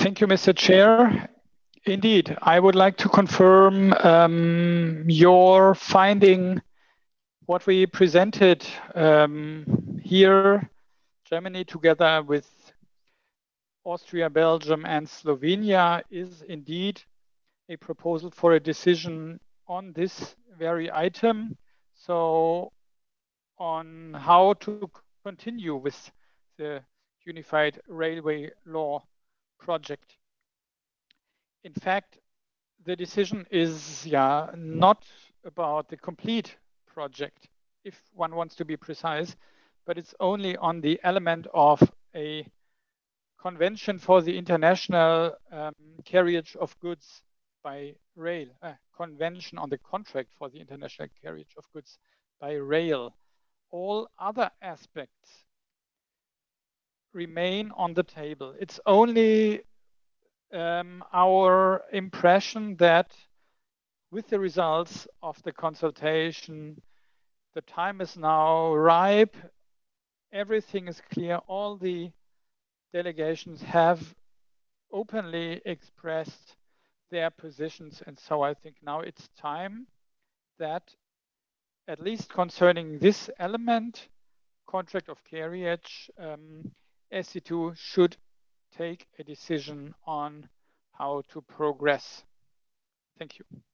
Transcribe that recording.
Thank you, Mr. Chair. Indeed, I would like to confirm your finding, what we presented here, Germany together with Austria, Belgium, and Slovenia is indeed a proposal for a decision on this very item. So on how to continue with the Unified Railway Law project. In fact, the decision is not about the complete project, if one wants to be precise, but it's only on the element of a convention for the international carriage of goods by rail, convention on the contract for the international carriage of goods by rail. All other aspects remain on the table. It's only our impression that with the results of the consultation, the time is now ripe. Everything is clear. All the delegations have openly expressed their positions. And so I think now it's time that, at least concerning this element, contract of carriage, SC2 should take a decision on how to progress. Thank you.